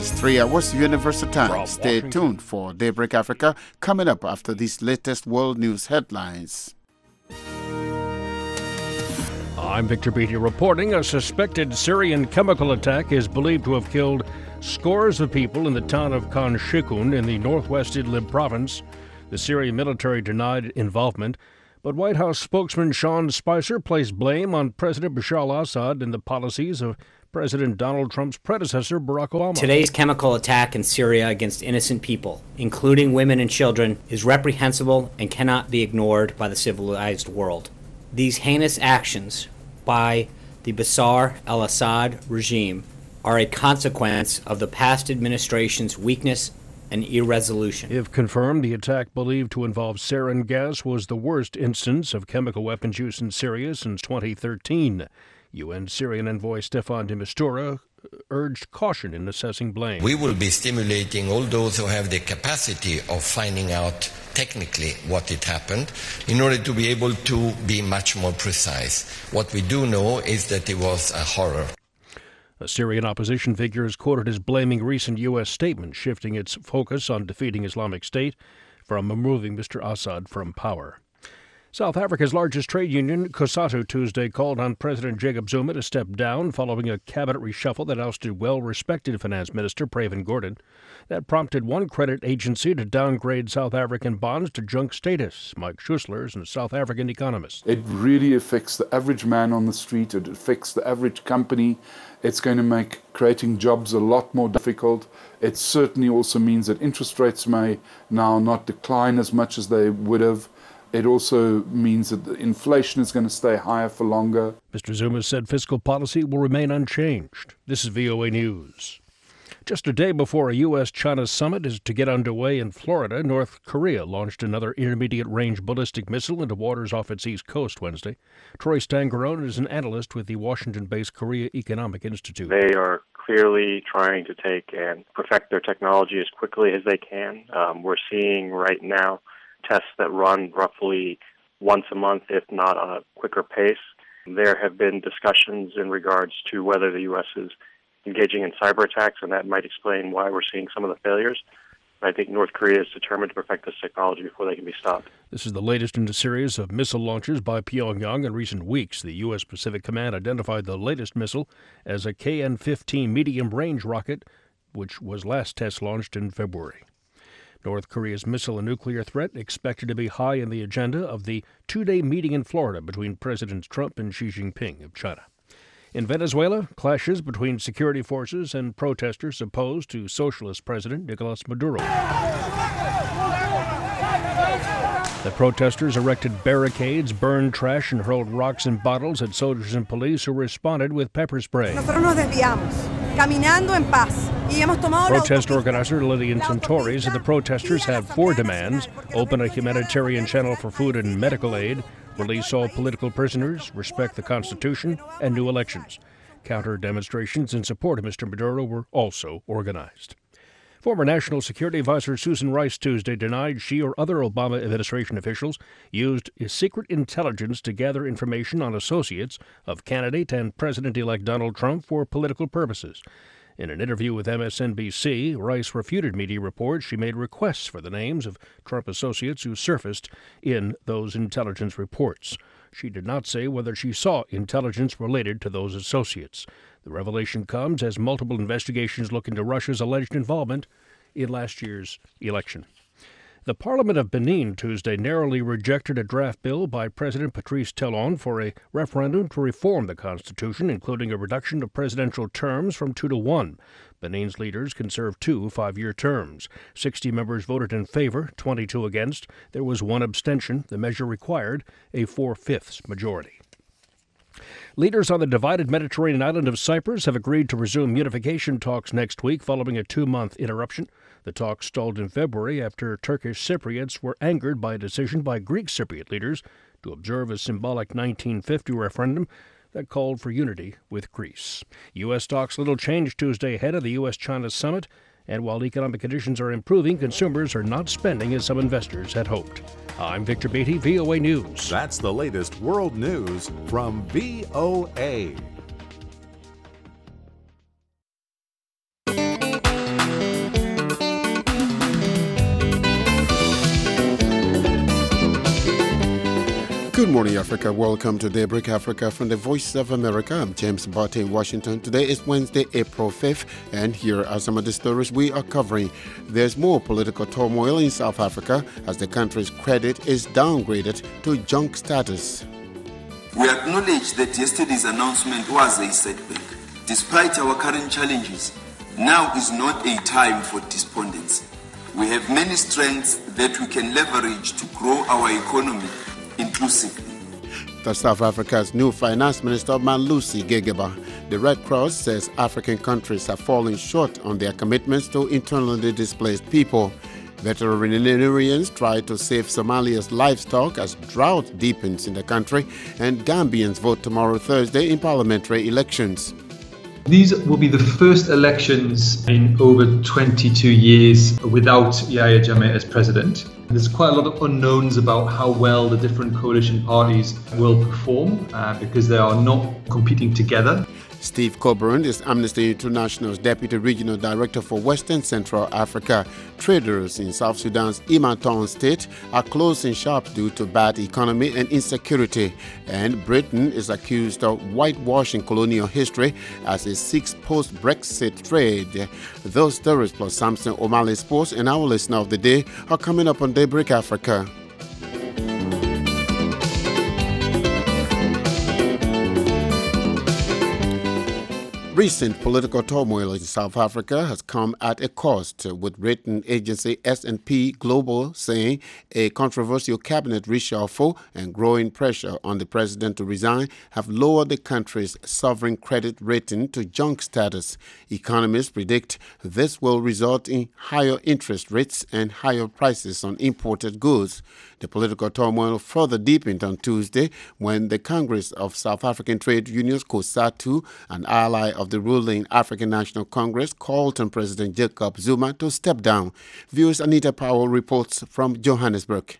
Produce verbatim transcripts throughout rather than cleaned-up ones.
is three hours Universal Time. Stay tuned for Daybreak Africa coming up after these latest world news headlines. I'm Victor Beatty reporting. A suspected Syrian chemical attack is believed to have killed scores of people in the town of Khan Sheikhoun in the northwest Idlib province. The Syrian military denied involvement, but White House spokesman Sean Spicer placed blame on President Bashar al-Assad and the policies of President Donald Trump's predecessor, Barack Obama. Today's chemical attack in Syria against innocent people, including women and children, is reprehensible and cannot be ignored by the civilized world. These heinous actions by the Bashar al-Assad regime are a consequence of the past administration's weakness and irresolution. If confirmed, the attack believed to involve sarin gas was the worst instance of chemical weapons use in Syria since twenty thirteen. U N Syrian envoy Stefan de Mistura urged caution in assessing blame. We will be stimulating all those who have the capacity of finding out technically what it happened in order to be able to be much more precise. What we do know is that it was a horror. A Syrian opposition figure is quoted as blaming recent U S statements, shifting its focus on defeating Islamic State from removing Mister Assad from power. South Africa's largest trade union, COSATU, Tuesday called on President Jacob Zuma to step down following a cabinet reshuffle that ousted well-respected Finance Minister Pravin Gordhan. That prompted one credit agency to downgrade South African bonds to junk status. Mike Schuessler is a South African economist. It really affects the average man on the street. It affects the average company. It's going to make creating jobs a lot more difficult. It certainly also means that interest rates may now not decline as much as they would have. It also means that the inflation is going to stay higher for longer. Mister Zuma said fiscal policy will remain unchanged. This is V O A News. Just a day before a U S China summit is to get underway in Florida, North Korea launched another intermediate-range ballistic missile into waters off its east coast Wednesday. Troy Stangarone is an analyst with the Washington-based Korea Economic Institute. They are clearly trying to take and perfect their technology as quickly as they can. Um, we're seeing right now tests that run roughly once a month, if not on a quicker pace. There have been discussions in regards to whether the U S is engaging in cyber attacks, and that might explain why we're seeing some of the failures. I think North Korea is determined to perfect this technology before they can be stopped. This is the latest in a series of missile launches by Pyongyang in recent weeks. The U S Pacific Command identified the latest missile as a K N fifteen medium-range rocket, which was last test launched in February. North Korea's missile and nuclear threat expected to be high in the agenda of the two-day meeting in Florida between Presidents Trump and Xi Jinping of China. In Venezuela, clashes between security forces and protesters opposed to Socialist President Nicolas Maduro. The protesters erected barricades, burned trash, and hurled rocks and bottles at soldiers and police, who responded with pepper spray. Protest organizer Lillian Santori said the protesters had four demands: open a humanitarian channel for food and medical aid, release all political prisoners, respect the Constitution, and new elections. Counter demonstrations in support of Mister Maduro were also organized. Former National Security Advisor Susan Rice Tuesday denied she or other Obama administration officials used secret intelligence to gather information on associates of candidate and President-elect Donald Trump for political purposes. In an interview with M S N B C, Rice refuted media reports she made requests for the names of Trump associates who surfaced in those intelligence reports. She did not say whether she saw intelligence related to those associates. The revelation comes as multiple investigations look into Russia's alleged involvement in last year's election. The Parliament of Benin Tuesday narrowly rejected a draft bill by President Patrice Talon for a referendum to reform the Constitution, including a reduction of presidential terms from two to one. Benin's leaders can serve two five-year terms. Sixty members voted in favor, twenty-two against. There was one abstention. The measure required a four-fifths majority. Leaders on the divided Mediterranean island of Cyprus have agreed to resume unification talks next week following a two-month interruption. The talks stalled in February after Turkish Cypriots were angered by a decision by Greek Cypriot leaders to observe a symbolic nineteen fifty referendum that called for unity with Greece. U S stocks little changed Tuesday ahead of the U S China summit, and while economic conditions are improving, consumers are not spending as some investors had hoped. I'm Victor Beatty, V O A News. That's the latest world news from V O A. Good morning, Africa. Welcome to Daybreak Africa from the Voice of America. I'm James Barty in Washington. Today is Wednesday, April fifth, and here are some of the stories we are covering. There's more political turmoil in South Africa as the country's credit is downgraded to junk status. We acknowledge that yesterday's announcement was a setback. Despite our current challenges, now is not a time for despondency. We have many strengths that we can leverage to grow our economy inclusively. The South Africa's new finance minister, Malusi Gigaba. The Red Cross says African countries have fallen short on their commitments to internally displaced people. Veterinarians try to save Somalia's livestock as drought deepens in the country, and Gambians vote tomorrow Thursday in parliamentary elections. These will be the first elections in over twenty-two years without Yahya Jammeh as president. There's quite a lot of unknowns about how well the different coalition parties will perform uh, because they are not competing together. Steve Coburn is Amnesty International's Deputy Regional Director for Western Central Africa. Traders in South Sudan's Imaton state are closing shops due to bad economy and insecurity. And Britain is accused of whitewashing colonial history as it seeks post-Brexit trade. Those stories plus Samson O'Malley Sports and our listener of the day are coming up on Daybreak Africa. Recent political turmoil in South Africa has come at a cost, with rating agency S and P Global saying a controversial cabinet reshuffle and growing pressure on the president to resign have lowered the country's sovereign credit rating to junk status. Economists predict this will result in higher interest rates and higher prices on imported goods. The political turmoil further deepened on Tuesday when the Congress of South African Trade Unions, COSATU, an ally of the ruling African National Congress, called on President Jacob Zuma to step down. Viewers Anita Powell reports from Johannesburg.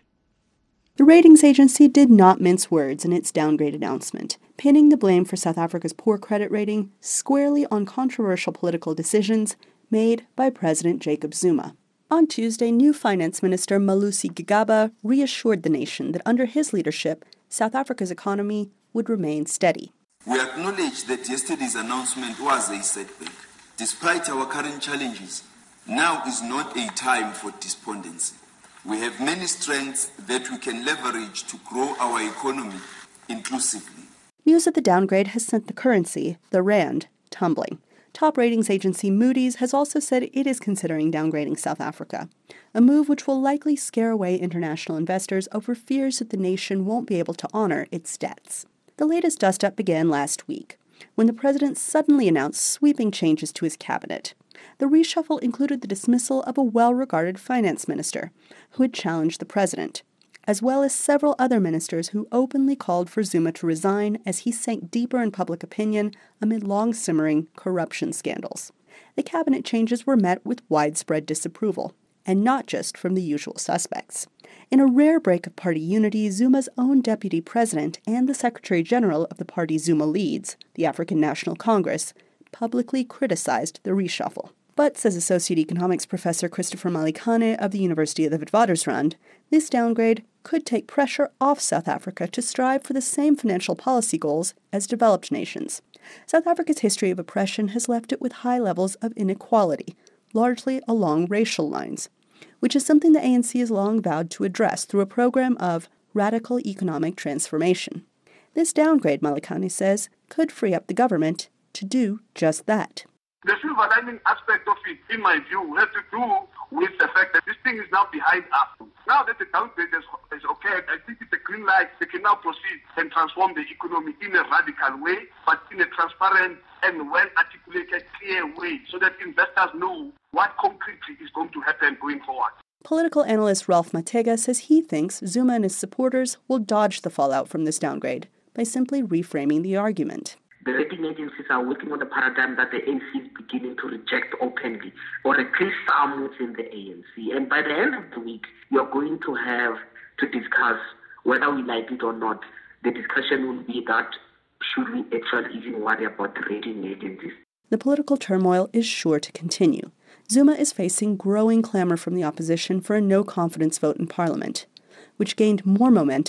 The ratings agency did not mince words in its downgrade announcement, pinning the blame for South Africa's poor credit rating squarely on controversial political decisions made by President Jacob Zuma. On Tuesday, new Finance Minister Malusi Gigaba reassured the nation that under his leadership, South Africa's economy would remain steady. We acknowledge that yesterday's announcement was a setback. Despite our current challenges, now is not a time for despondency. We have many strengths that we can leverage to grow our economy inclusively. News of the downgrade has sent the currency, the rand, tumbling. Top ratings agency Moody's has also said it is considering downgrading South Africa, a move which will likely scare away international investors over fears that the nation won't be able to honor its debts. The latest dust-up began last week, when the president suddenly announced sweeping changes to his cabinet. The reshuffle included the dismissal of a well-regarded finance minister, who had challenged the president, as well as several other ministers who openly called for Zuma to resign as he sank deeper in public opinion amid long-simmering corruption scandals. The cabinet changes were met with widespread disapproval, and not just from the usual suspects. In a rare break of party unity, Zuma's own deputy president and the secretary-general of the party Zuma leads, the African National Congress, publicly criticized the reshuffle. But, says Associate Economics Professor Christopher Malikane of the University of the Witwatersrand, this downgrade could take pressure off South Africa to strive for the same financial policy goals as developed nations. South Africa's history of oppression has left it with high levels of inequality, largely along racial lines, which is something the A N C has long vowed to address through a program of radical economic transformation. This downgrade, Malikane says, could free up the government to do just that. The silver lining aspect of it, in my view, has to do with the fact that this thing is now behind us. Now that the downgrade has, has occurred, I think it's a green light. They can now proceed and transform the economy in a radical way, but in a transparent and well-articulated, clear way, so that investors know what concretely is going to happen going forward. Political analyst Ralph Matega says he thinks Zuma and his supporters will dodge the fallout from this downgrade by simply reframing the argument. The rating agencies are working on the paradigm that the A N C is beginning to reject openly, or at least some within the A N C. And by the end of the week, you're going to have to discuss whether we like it or not. The discussion will be that should we actually even worry about the rating agencies? The political turmoil is sure to continue. Zuma is facing growing clamor from the opposition for a no-confidence vote in Parliament, which gained more momentum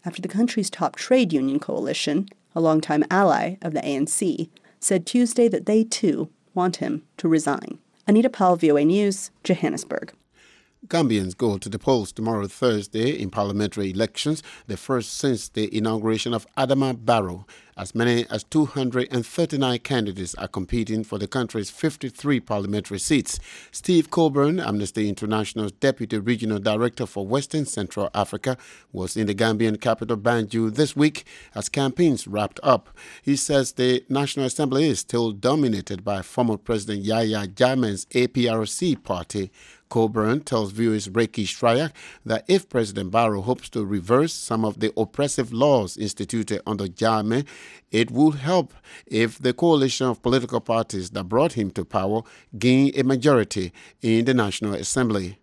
after the country's top trade union coalition, a longtime ally of the A N C, said Tuesday that they, too, want him to resign. Anita Powell, V O A News, Johannesburg. Gambians go to the polls tomorrow, Thursday, in parliamentary elections, the first since the inauguration of Adama Barrow. As many as two hundred thirty-nine candidates are competing for the country's fifty-three parliamentary seats. Steve Coburn, Amnesty International's Deputy Regional Director for Western Central Africa, was in the Gambian capital Banjul this week as campaigns wrapped up. He says the National Assembly is still dominated by former President Yahya Jammeh's A P R C party. Coburn tells viewers Reki Shryak that if President Barrow hopes to reverse some of the oppressive laws instituted under Jammeh, it would help if the coalition of political parties that brought him to power gain a majority in the National Assembly.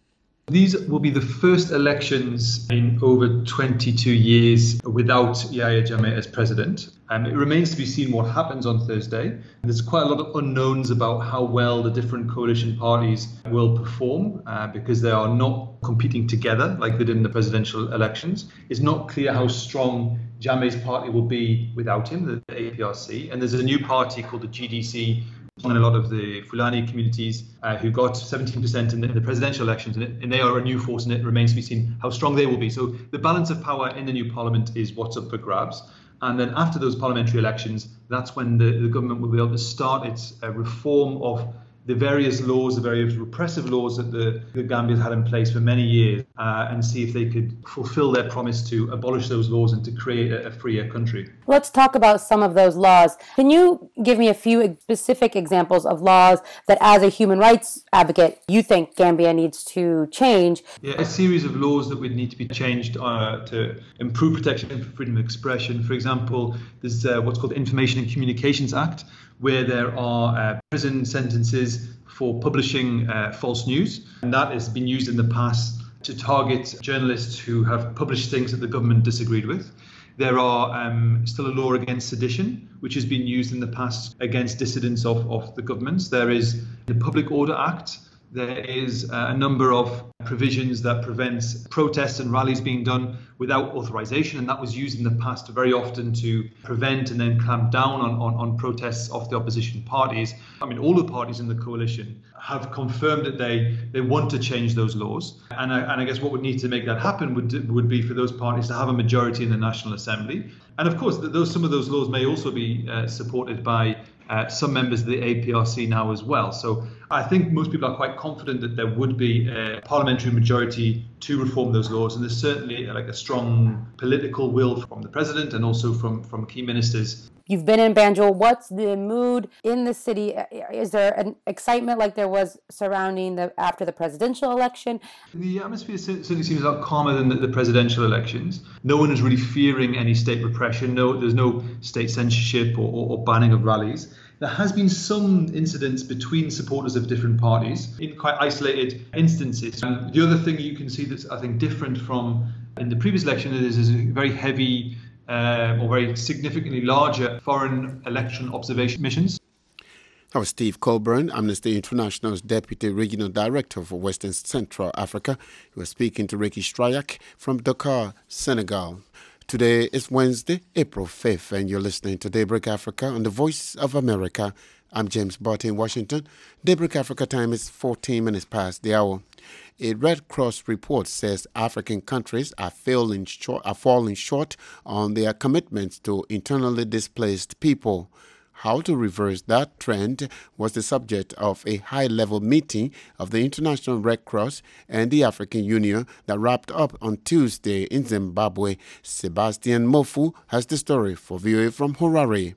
These will be the first elections in over twenty-two years without Yahya Jammeh as president. Um, it remains to be seen what happens on Thursday. There's quite a lot of unknowns about how well the different coalition parties will perform uh, because they are not competing together like they did in the presidential elections. It's not clear how strong Jammeh's party will be without him, the A P R C. And there's a new party called the G D C, in a lot of the Fulani communities uh, who got seventeen percent in the, in the presidential elections, and, it, and they are a new force, and it remains to be seen how strong they will be. So the balance of power in the new parliament is what's up for grabs. And then after those parliamentary elections, that's when the, the government will be able to start its uh, reform of the various laws, the various repressive laws that the, the Gambians had in place for many years, uh, and see if they could fulfill their promise to abolish those laws and to create a, a freer country. Let's talk about some of those laws. Can you give me a few specific examples of laws that, as a human rights advocate, you think Gambia needs to change? Yeah, a series of laws that would need to be changed uh, to improve protection for freedom of expression. For example, there's uh, what's called the Information and Communications Act, where there are uh, prison sentences for publishing uh, false news. And that has been used in the past to target journalists who have published things that the government disagreed with. There are um, still a law against sedition, which has been used in the past against dissidents of, of the governments. There is the Public Order Act. There is uh, a number of provisions that prevents protests and rallies being done without authorization, and that was used in the past very often to prevent and then clamp down on, on, on protests of the opposition parties. I mean, all the parties in the coalition have confirmed that they, they want to change those laws, and I, and I guess what would need to make that happen would would be for those parties to have a majority in the National Assembly. And of course, those some of those laws may also be uh, supported by Uh, some members of the A P R C now as well. So I think most people are quite confident that there would be a parliamentary majority to reform those laws, and there's certainly uh, like a strong political will from the president and also from, from key ministers. You've been in Banjul. What's the mood in the city? Is there an excitement like there was surrounding the after the presidential election? The atmosphere certainly seems a lot calmer than the, the presidential elections. No one is really fearing any state repression. No, there's no state censorship or, or, or banning of rallies. There has been some incidents between supporters of different parties in quite isolated instances. And the other thing you can see that's, I think, different from in the previous election is, is a very heavy uh, or very significantly larger foreign election observation missions. That was Steve Coburn, Amnesty International's Deputy Regional Director for Western Central Africa. He was speaking to Reki Shryak from Dakar, Senegal. Today is Wednesday, April fifth, and you're listening to Daybreak Africa on the Voice of America. I'm James Barty in Washington. Daybreak Africa time is fourteen minutes past the hour. A Red Cross report says African countries are, failing short, are falling short on their commitments to internally displaced people. How to reverse that trend was the subject of a high-level meeting of the International Red Cross and the African Union that wrapped up on Tuesday in Zimbabwe. Sebastian Mofu has the story for V O A from Harare.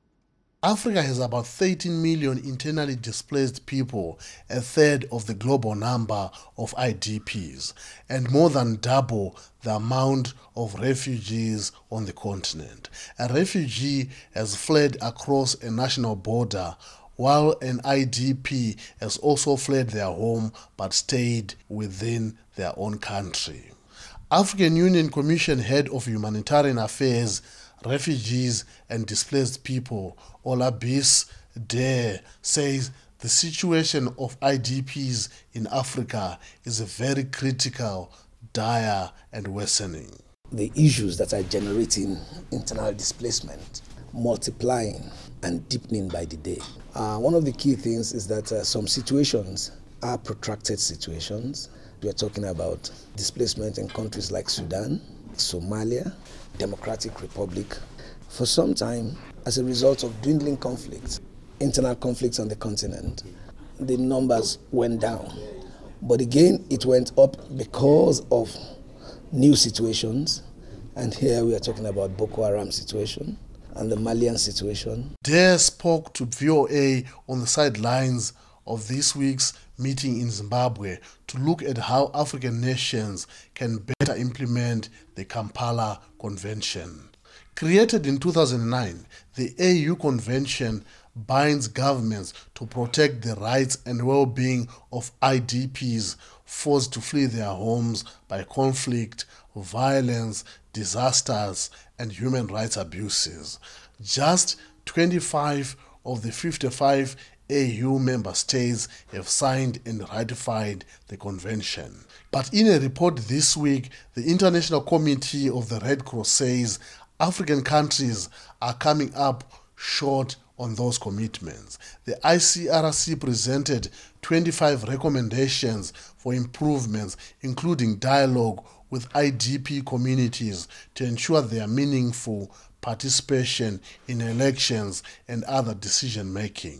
Africa has about thirteen million internally displaced people, a third of the global number of I D Ps, and more than double the amount of refugees on the continent. A refugee has fled across a national border, while an I D P has also fled their home but stayed within their own country. African Union Commission Head of Humanitarian Affairs, Refugees and Displaced People, Olabis Dare, says the situation of I D Ps in Africa is very critical, dire and worsening. the issues that are generating internal displacement multiplying and deepening by the day. Uh, one of the key things is that uh, some situations are protracted situations. We are talking about displacement in countries like Sudan, Somalia, Democratic Republic. For some time, as a result of dwindling conflicts, internal conflicts on the continent, the numbers went down. But again, it went up because of new situations. And here we are talking about Boko Haram situation and the Malian situation. Dare spoke to V O A on the sidelines of this week's meeting in Zimbabwe to look at how African nations can better implement the Kampala Convention. Created in two thousand nine, the A U Convention binds governments to protect the rights and well-being of I D Ps forced to flee their homes by conflict, violence, disasters, and human rights abuses. Just twenty-five of the fifty-five A U member states have signed and ratified the convention. But in a report this week, the International Committee of the Red Cross says African countries are coming up short on those commitments. The I C R C presented twenty-five recommendations for improvements, including dialogue with I D P communities to ensure their meaningful participation in elections and other decision-making.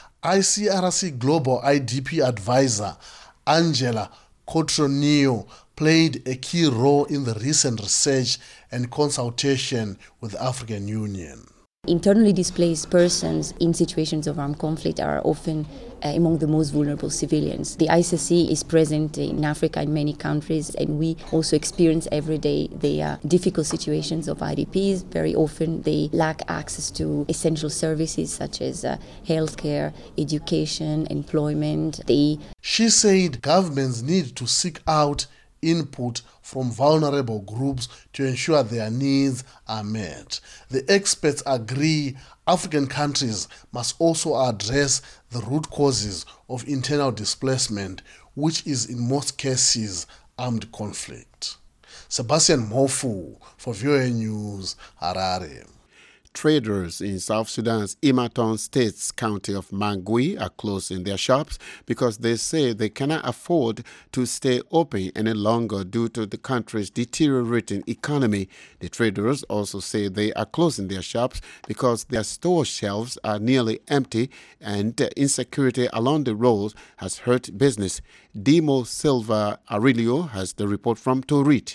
I C R C Global I D P Advisor Angela Cotroneo played a key role in the recent research and consultation with the African Union. Internally displaced persons in situations of armed conflict are often uh, among the most vulnerable civilians. The I C C is present in Africa in many countries, and we also experience every day the uh, difficult situations of I D Ps. Very often they lack access to essential services such as uh, healthcare, education, employment. They She said governments need to seek out input from vulnerable groups to ensure their needs are met. The experts agree African countries must also address the root causes of internal displacement, which is in most cases armed conflict. Sebastian Mofu for V O A News, Harare. Traders in South Sudan's Imaton State's county of Mangui are closing their shops because they say they cannot afford to stay open any longer due to the country's deteriorating economy. The traders also say they are closing their shops because their store shelves are nearly empty and insecurity along the roads has hurt business. Dimo Silva Aurelio has the report from Torit.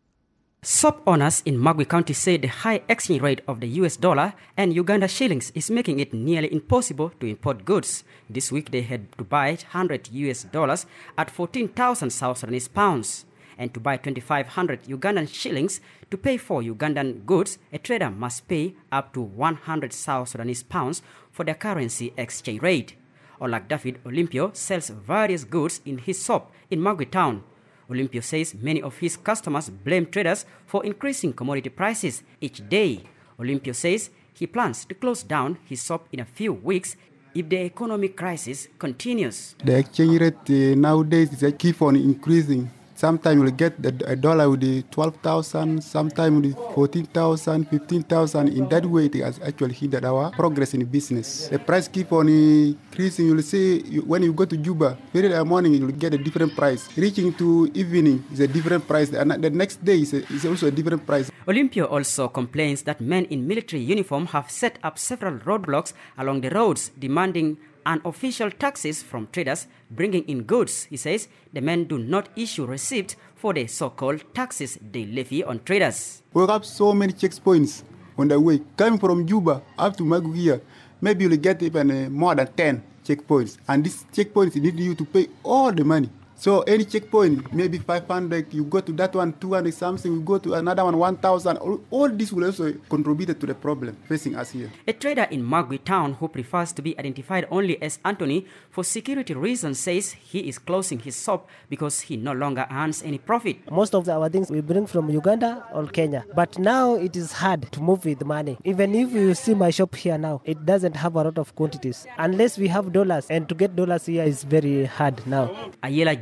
Shop owners in Magui County say the high exchange rate of the U S dollar and Uganda shillings is making it nearly impossible to import goods. This week they had to buy one hundred U S dollars at fourteen thousand South Sudanese pounds. And to buy twenty-five hundred Ugandan shillings to pay for Ugandan goods, a trader must pay up to one hundred South Sudanese pounds for their currency exchange rate. Olak David Olympio sells various goods in his shop in Magui town. Olympio says many of his customers blame traders for increasing commodity prices each day. Olympio says he plans to close down his shop in a few weeks if the economic crisis continues. The exchange rate uh, nowadays is uh, keep on increasing. Sometimes you'll get the, a dollar with the twelve thousand, sometimes with fourteen thousand, fifteen thousand. In that way, it has actually hindered our progress in business. The price keep on increasing. You'll see you, when you go to Juba, very early morning, you'll get a different price. Reaching to evening is a different price. And the next day is, a, is also a different price. Olympio also complains that men in military uniform have set up several roadblocks along the roads, demanding unofficial taxes from traders bringing in goods. He says the men do not issue receipts for the so-called taxes they levy on traders. We have so many checkpoints on the way. Coming from Juba up to Magui here, maybe you'll get even uh, more than ten checkpoints. And these checkpoints need you to pay all the money. So any checkpoint, maybe five hundred, you go to that one, two hundred something, you go to another one, one thousand. All, all this will also contribute to the problem facing us here. A trader in Magui town who prefers to be identified only as Anthony for security reasons says he is closing his shop because he no longer earns any profit. Most of our things we bring from Uganda or Kenya. But now it is hard to move with money. Even if you see my shop here now, it doesn't have a lot of quantities. Unless we have dollars, and to get dollars here is very hard now. Ayela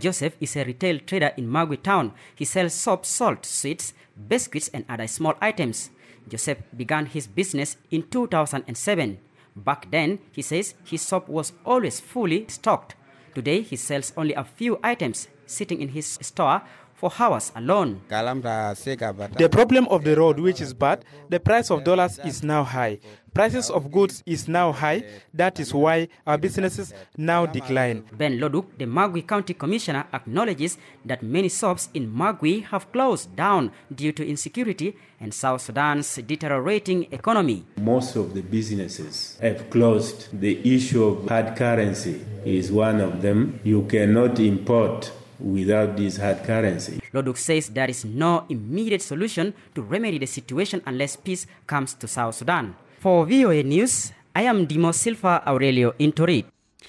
Joseph is a retail trader in Magui town. He sells soap, salt, sweets, biscuits, and other small items. Joseph began his business in two thousand seven. Back then, he says his shop was always fully stocked. Today, he sells only a few items, sitting in his store for hours alone. The problem of the road, which is bad, the price of dollars is now high. Prices of goods is now high. That is why our businesses now decline. Ben Loduk, the Magui County Commissioner, acknowledges that many shops in Magui have closed down due to insecurity and South Sudan's deteriorating economy. Most of the businesses have closed. The issue of hard currency is one of them. You cannot import without this hard currency. Loduk says there is no immediate solution to remedy the situation unless peace comes to South Sudan. For V O A News, I am Dimo Silva Aurelio in Torit.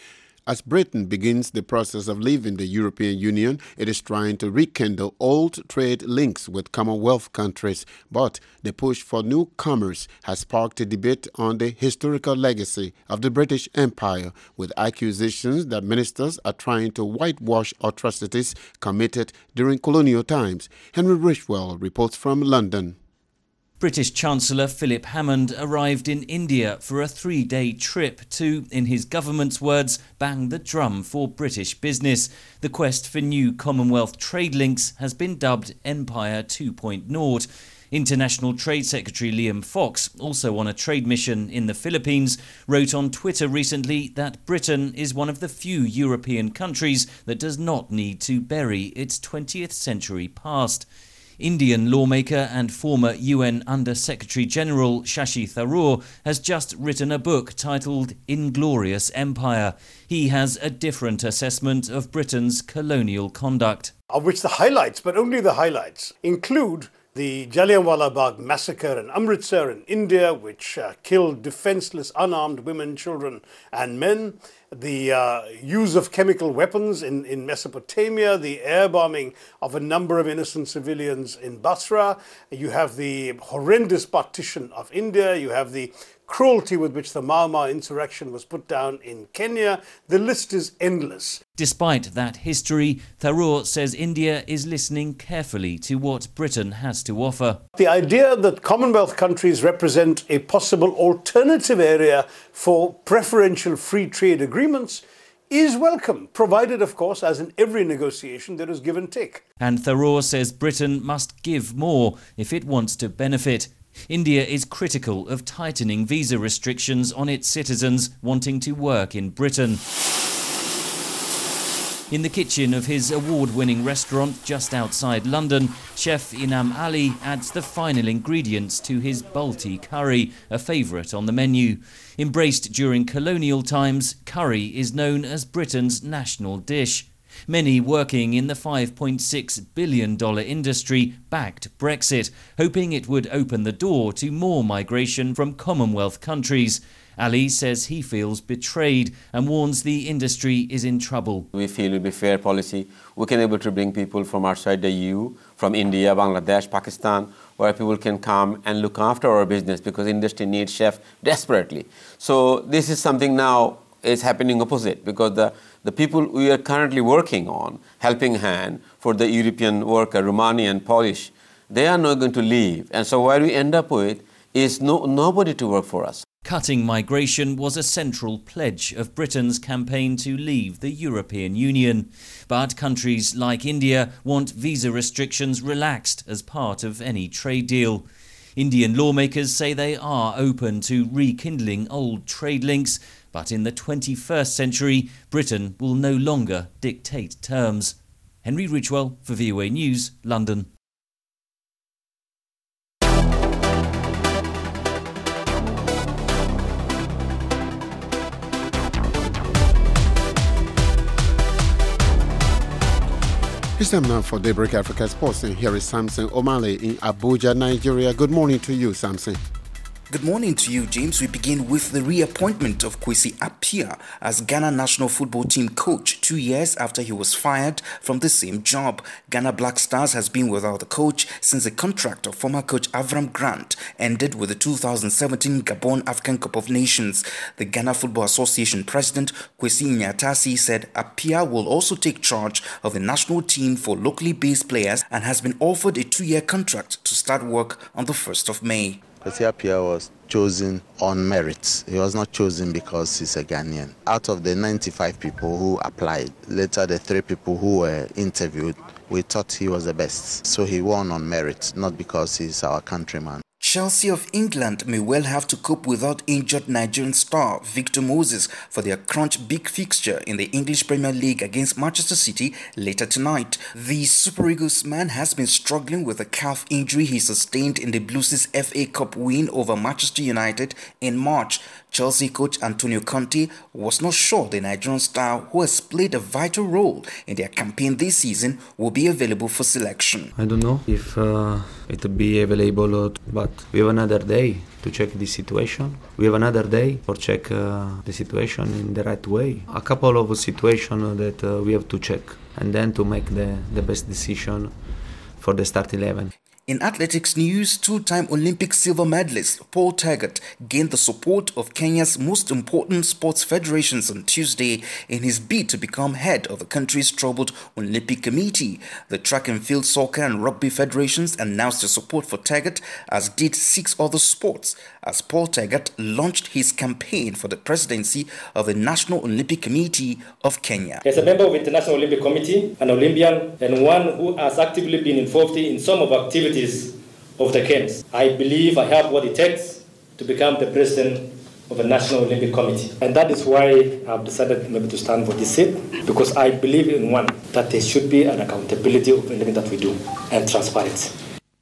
As Britain begins the process of leaving the European Union, it is trying to rekindle old trade links with Commonwealth countries. But the push for newcomers has sparked a debate on the historical legacy of the British Empire, with accusations that ministers are trying to whitewash atrocities committed during colonial times. Henry Richwell reports from London. British Chancellor Philip Hammond arrived in India for a three-day trip to, in his government's words, bang the drum for British business. The quest for new Commonwealth trade links has been dubbed Empire two point oh. International Trade Secretary Liam Fox, also on a trade mission in the Philippines, wrote on Twitter recently that Britain is one of the few European countries that does not need to bury its twentieth century past. Indian lawmaker and former U N Under-Secretary General Shashi Tharoor has just written a book titled Inglorious Empire. He has a different assessment of Britain's colonial conduct. Of which the highlights, but only the highlights, include the Jallianwala Bagh massacre in Amritsar in India, which uh, killed defenseless, unarmed women, children and men, the uh, use of chemical weapons in, in Mesopotamia, the air bombing of a number of innocent civilians in Basra. You have the horrendous partition of India. You have the cruelty with which the Mau Mau insurrection was put down in Kenya. The list is endless. Despite that history, Tharoor says India is listening carefully to what Britain has to offer. The idea that Commonwealth countries represent a possible alternative area for preferential free trade agreements is welcome, provided, of course, as in every negotiation, there is give and take. And Tharoor says Britain must give more if it wants to benefit. India is critical of tightening visa restrictions on its citizens wanting to work in Britain. In the kitchen of his award-winning restaurant just outside London, Chef Inam Ali adds the final ingredients to his Balti curry, a favourite on the menu. Embraced during colonial times, curry is known as Britain's national dish. Many working in the five point six billion dollars industry backed Brexit, hoping it would open the door to more migration from Commonwealth countries. Ali says he feels betrayed and warns the industry is in trouble. We feel it will be fair policy. We can able to bring people from outside the E U, from India, Bangladesh, Pakistan, where people can come and look after our business because industry needs chefs desperately. So this is something now is happening opposite because the, the people we are currently working on, helping hand for the European worker, Romanian, Polish, they are not going to leave. And so what we end up with is no, nobody to work for us. Cutting migration was a central pledge of Britain's campaign to leave the European Union. But countries like India want visa restrictions relaxed as part of any trade deal. Indian lawmakers say they are open to rekindling old trade links, but in the twenty-first century, Britain will no longer dictate terms. Henry Ridgewell for V O A News, London. It's time now for Daybreak Africa Sports, and here is Samson Omale in Abuja, Nigeria. Good morning to you, Samson. Good morning to you, James. We begin with the reappointment of Kwesi Appiah as Ghana national football team coach two years after he was fired from the same job. Ghana Black Stars has been without a coach since the contract of former coach Avram Grant ended with the two thousand seventeen Gabon African Cup of Nations. The Ghana Football Association president, Kwesi Nyatasi, said Appiah will also take charge of the national team for locally based players and has been offered a two-year contract to start work on the first of May. Kwesi Appiah was chosen on merit. He was not chosen because he's a Ghanaian. Out of the ninety-five people who applied, later the three people who were interviewed, we thought he was the best. So he won on merit, not because he's our countryman. Chelsea of England may well have to cope without injured Nigerian star Victor Moses for their crunch big fixture in the English Premier League against Manchester City later tonight. The Super Eagles man has been struggling with a calf injury he sustained in the Blues' F A Cup win over Manchester United in March. Chelsea coach Antonio Conte was not sure the Nigerian star, who has played a vital role in their campaign this season, will be available for selection. I don't know if uh, it will be available, or, but we have another day to check the situation. We have another day for check uh, the situation in the right way. A couple of situations that uh, we have to check and then to make the, the best decision for the start eleven. In athletics news, two-time Olympic silver medalist Paul Taggart gained the support of Kenya's most important sports federations on Tuesday in his bid to become head of the country's troubled Olympic Committee. The track and field, soccer and rugby federations announced their support for Taggart, as did six other sports, as Paul Taggart launched his campaign for the presidency of the National Olympic Committee of Kenya. As a member of the International Olympic Committee, an Olympian, and one who has actively been involved in some of the activities of the Games, I believe I have what it takes to become the president of the National Olympic Committee. And that is why I've decided maybe to stand for this seat, because I believe in one, that there should be an accountability of anything that we do and transparency.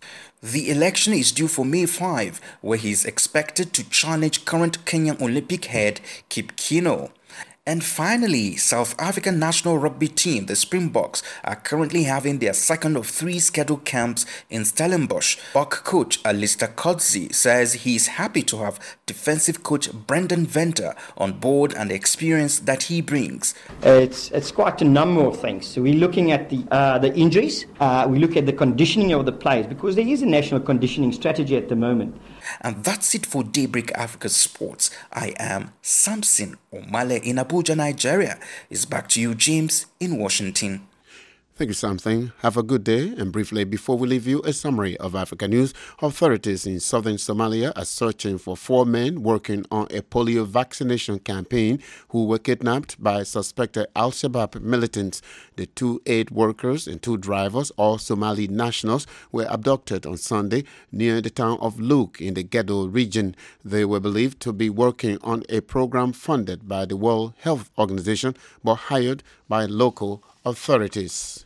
The election is due for May fifth, where he is expected to challenge current Kenyan Olympic head Kip Keino. And finally, South African national rugby team, the Springboks, are currently having their second of three scheduled camps in Stellenbosch. Buck coach Alistair Coetzee says he is happy to have defensive coach Brendan Venter on board and the experience that he brings. It's it's quite a number of things. So we're looking at the uh, the injuries. Uh, we look at the conditioning of the players, because there is a national conditioning strategy at the moment. And that's it for Daybreak Africa Sports. I am Samson Omale in Abuja, Nigeria. It's back to you, James, in Washington. Thank you, Samson. Have a good day. And briefly, before we leave you, a summary of Africa news. Authorities in southern Somalia are searching for four men working on a polio vaccination campaign who were kidnapped by suspected Al-Shabaab militants. The two aid workers and two drivers, all Somali nationals, were abducted on Sunday near the town of Luke in the Gedo region. They were believed to be working on a program funded by the World Health Organization but hired by local authorities.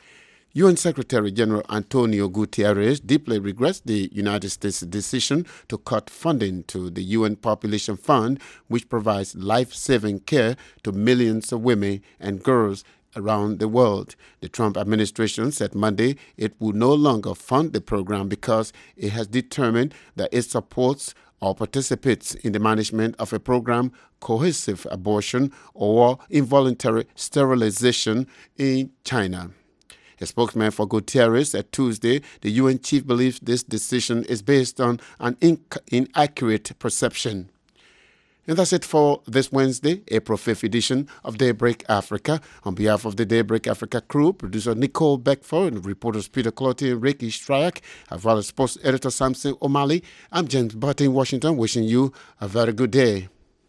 U N Secretary General Antonio Guterres deeply regrets the United States' decision to cut funding to the U N Population Fund, which provides life-saving care to millions of women and girls around the world. The Trump administration said Monday it will no longer fund the program because it has determined that it supports or participates in the management of a program, coercive abortion or involuntary sterilization in China. A spokesman for Guterres said Tuesday the U N chief believes this decision is based on an inc- inaccurate perception. And that's it for this Wednesday, April fifth edition of Daybreak Africa. On behalf of the Daybreak Africa crew, producer Nicole Beckford and reporters Peter Clotty and Ricky Stryak, as well as sports editor Samson O'Malley, I'm James Butt in Washington, wishing you a very good day.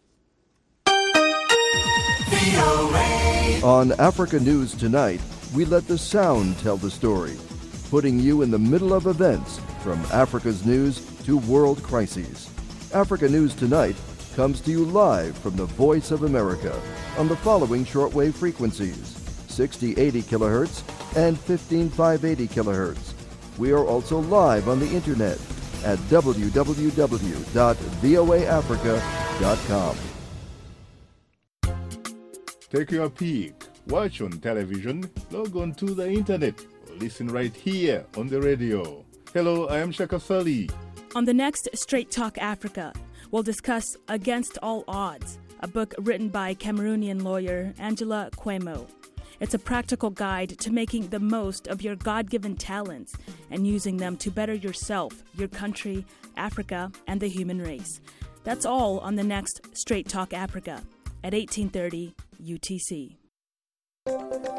On Africa News Tonight, we let the sound tell the story, putting you in the middle of events from Africa's news to world crises. Africa News Tonight comes to you live from the Voice of America on the following shortwave frequencies, sixty eighty kilohertz and fifteen five eighty kilohertz. We are also live on the internet at w w w dot v o a africa dot com. Take your peek, watch on television, log on to the internet, or listen right here on the radio. Hello, I am Shaka Sali. On the next Straight Talk Africa, we'll discuss Against All Odds, a book written by Cameroonian lawyer Angela Quemo. It's a practical guide to making the most of your God-given talents and using them to better yourself, your country, Africa, and the human race. That's all on the next Straight Talk Africa at eighteen thirty U T C.